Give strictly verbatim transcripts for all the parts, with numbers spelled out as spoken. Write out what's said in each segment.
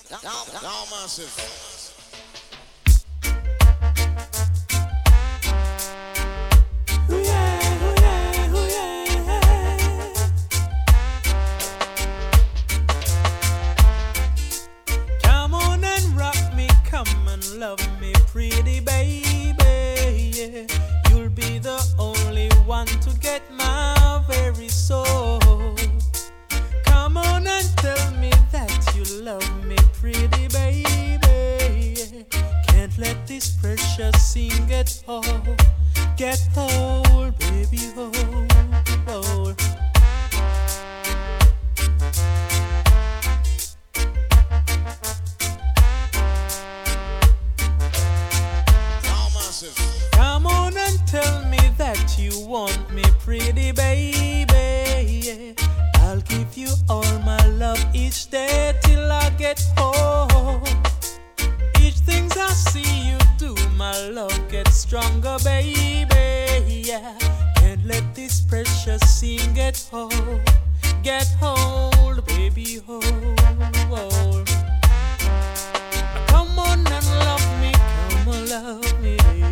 Now massive. Come on and rock me, come and love me, pretty baby. Yeah. You'll be the only one to get my very soul. Come on and tell me that you love me, pretty baby. Yeah. Can't let this precious sin get hold, get hold, baby, hold, hold. Come on and tell me that you want me, pretty baby. Yeah. I'll give you all my love each day till I get home. Each things I see you do, my love gets stronger, baby. Yeah. Can't let this precious sin get hold, get hold, baby, hold, hold. Come on and love me, come on, love me, baby.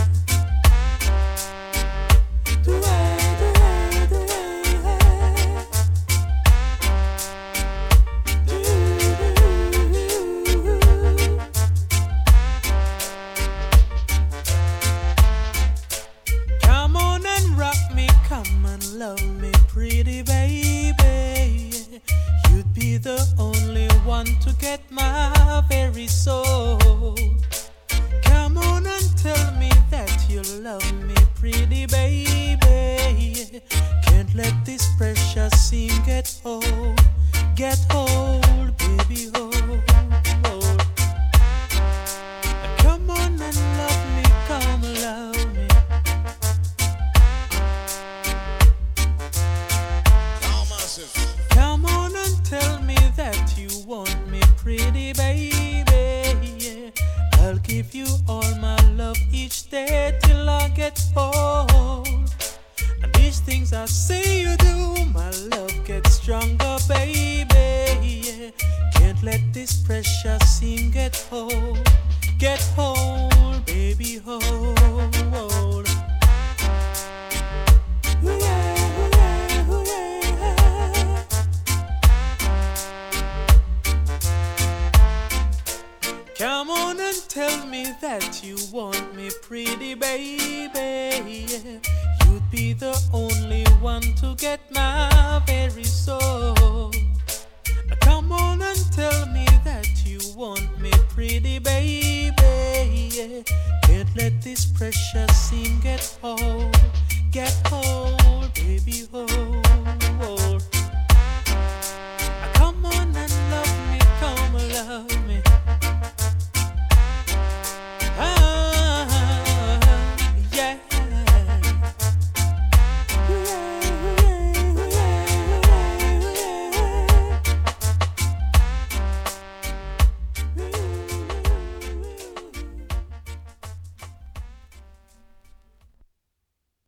Come on and rock me, come and love me, pretty baby. You'd be the only one to get my very soul. Come on and tell me that you love me, pretty baby. Can't let this precious sin get hold, get hold, baby, hold, hold. Come on and love me, come love me. Come on and tell me that you want me, pretty baby. Yeah. I'll give you all my love each day till I get old. And these things I say you do, my love gets stronger, baby. Yeah. Can't let this precious sin get hold, get hold, baby, hold, hold. Come on and tell me that you want me, pretty baby. Yeah. You'd be the only one to get my very soul. Come on and tell me that you want me, pretty baby. Yeah. Can't let this precious sin get